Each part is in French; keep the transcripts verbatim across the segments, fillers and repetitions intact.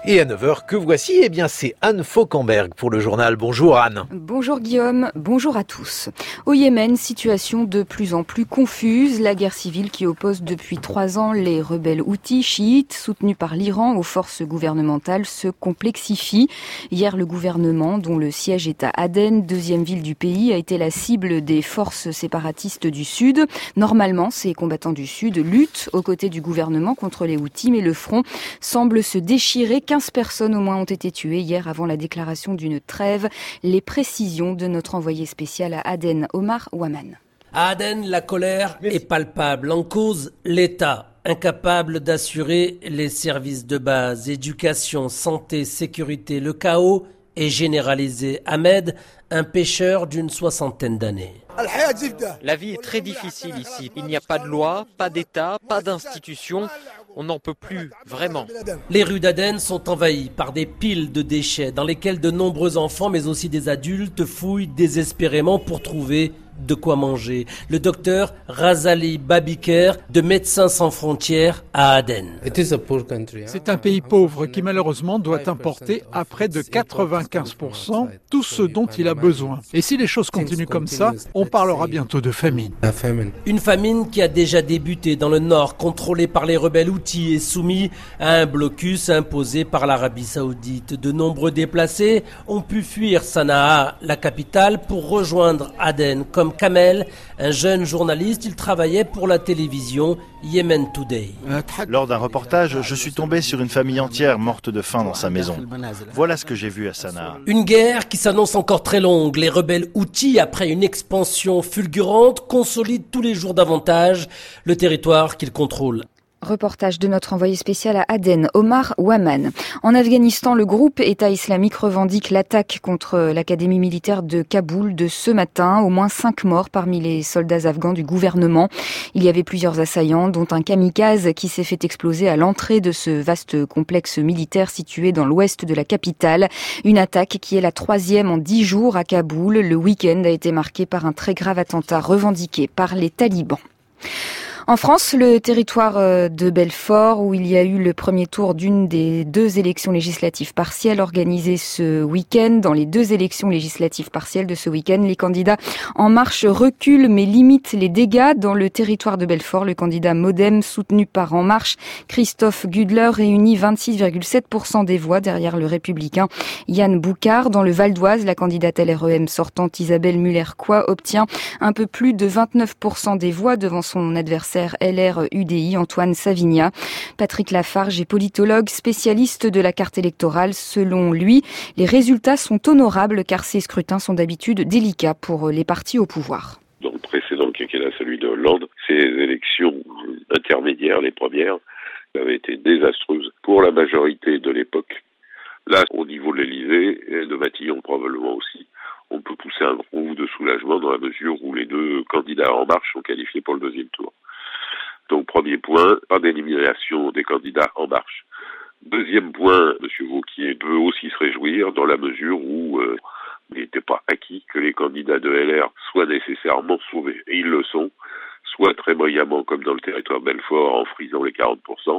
Et à neuf heures, que voici, eh bien c'est Anne Fauquemberg pour le journal. Bonjour Anne. Bonjour Guillaume, bonjour à tous. Au Yémen, situation de plus en plus confuse. La guerre civile qui oppose depuis trois ans les rebelles houthis chiites soutenus par l'Iran aux forces gouvernementales se complexifie. Hier, le gouvernement, dont le siège est à Aden, deuxième ville du pays, a été la cible des forces séparatistes du Sud. Normalement, ces combattants du Sud luttent aux côtés du gouvernement contre les houthis, mais le front semble se déchirer. quinze personnes au moins ont été tuées hier avant la déclaration d'une trêve. Les précisions de notre envoyé spécial à Aden, Omar Ouaman. À Aden, la colère est palpable. En cause, l'État, incapable d'assurer les services de base, éducation, santé, sécurité. Le chaos est généralisé. Ahmed, un pêcheur d'une soixantaine d'années. La vie est très difficile ici. Il n'y a pas de loi, pas d'État, pas d'institution. On n'en peut plus, vraiment. Les rues d'Aden sont envahies par des piles de déchets dans lesquelles de nombreux enfants, mais aussi des adultes, fouillent désespérément pour trouver de quoi manger. Le docteur Razali Babiker de Médecins sans frontières à Aden. C'est un pays pauvre qui malheureusement doit importer à près de quatre-vingt-quinze pour cent tout ce dont il a besoin. Et si les choses continuent comme ça, on parlera bientôt de famine. Une famine qui a déjà débuté dans le nord, contrôlée par les rebelles houthis et soumis à un blocus imposé par l'Arabie Saoudite. De nombreux déplacés ont pu fuir Sanaa, la capitale, pour rejoindre Aden, comme Kamel, un jeune journaliste. Il travaillait pour la télévision Yemen Today. Lors d'un reportage, je suis tombé sur une famille entière morte de faim dans sa maison. Voilà ce que j'ai vu à Sanaa. Une guerre qui s'annonce encore très longue. Les rebelles houthis, après une expansion fulgurante, consolident tous les jours davantage le territoire qu'ils contrôlent. Reportage de notre envoyé spécial à Aden, Omar Ouaman. En Afghanistan, le groupe État islamique revendique l'attaque contre l'académie militaire de Kaboul de ce matin. Au moins cinq morts parmi les soldats afghans du gouvernement. Il y avait plusieurs assaillants, dont un kamikaze qui s'est fait exploser à l'entrée de ce vaste complexe militaire situé dans l'ouest de la capitale. Une attaque qui est la troisième en dix jours à Kaboul. Le week-end a été marqué par un très grave attentat revendiqué par les talibans. En France, le territoire de Belfort, où il y a eu le premier tour d'une des deux élections législatives partielles organisées ce week-end. Dans les deux élections législatives partielles de ce week-end, les candidats En Marche reculent mais limitent les dégâts. Dans le territoire de Belfort, le candidat Modem, soutenu par En Marche, Christophe Gudler, réunit vingt-six virgule sept pour cent des voix derrière le républicain Yann Boucard. Dans le Val d'Oise, la candidate L R E M sortante Isabelle Muller-Coix obtient un peu plus de vingt-neuf pour cent des voix devant son adversaire L R U D I, Antoine Savigna. Patrick Lafarge est politologue, spécialiste de la carte électorale. Selon lui, les résultats sont honorables car ces scrutins sont d'habitude délicats pour les partis au pouvoir. Dans le précédent quinquennat, celui de Hollande, ces élections intermédiaires, les premières, avaient été désastreuses pour la majorité de l'époque. Là, au niveau de l'Élysée, et de Matignon probablement aussi, on peut pousser un gros de soulagement dans la mesure où les deux candidats En Marche sont qualifiés pour le deuxième tour. Donc, premier point, pas d'élimination des candidats En Marche. Deuxième point, M. Wauquiez peut aussi se réjouir dans la mesure où euh, il n'était pas acquis que les candidats de L R soient nécessairement sauvés. Et ils le sont, soit très brillamment comme dans le territoire de Belfort en frisant les quarante pour cent,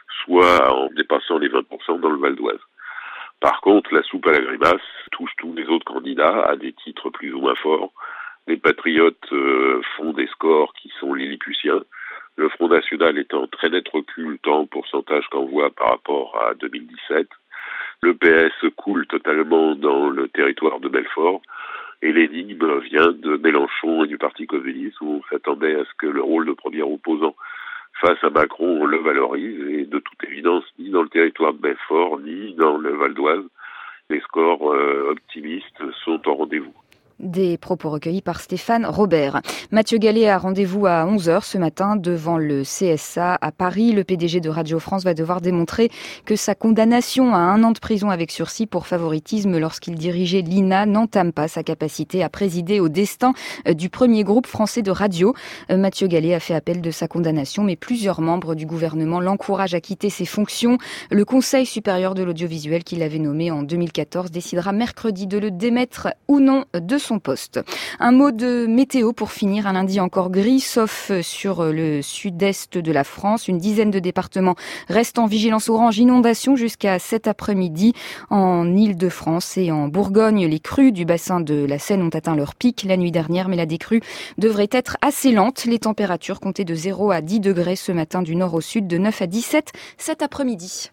soit en dépassant les vingt pour cent dans le Val d'Oise. Par contre, la soupe à la grimace touche tous les autres candidats à des titres plus ou moins forts. Les patriotes euh, font des scores qui sont lilliputiens. Le Front National est en très net recul tant en pourcentage qu'en voix par rapport à deux mille dix-sept. Le P S coule totalement dans le territoire de Belfort. Et l'énigme vient de Mélenchon et du Parti communiste où on s'attendait à ce que le rôle de premier opposant face à Macron, on le valorise. Et de toute évidence, ni dans le territoire de Belfort, ni dans le Val d'Oise, les scores euh, optimistes sont au rendez-vous. Des propos recueillis par Stéphane Robert. Mathieu Gallet a rendez-vous à onze heures ce matin devant le C S A à Paris. Le P D G de Radio France va devoir démontrer que sa condamnation à un an de prison avec sursis pour favoritisme lorsqu'il dirigeait l'I N A n'entame pas sa capacité à présider au destin du premier groupe français de radio. Mathieu Gallet a fait appel de sa condamnation, mais plusieurs membres du gouvernement l'encouragent à quitter ses fonctions. Le Conseil supérieur de l'audiovisuel qu'il avait nommé en deux mille quatorze décidera mercredi de le démettre ou non de son son poste. Un mot de météo pour finir. Un lundi encore gris, sauf sur le sud-est de la France. Une dizaine de départements restent en vigilance orange inondation jusqu'à cet après-midi. En Île-de-France et en Bourgogne, les crues du bassin de la Seine ont atteint leur pic la nuit dernière, mais la décrue devrait être assez lente. Les températures comptaient de zéro à dix degrés ce matin du nord au sud, de neuf à dix-sept cet après-midi.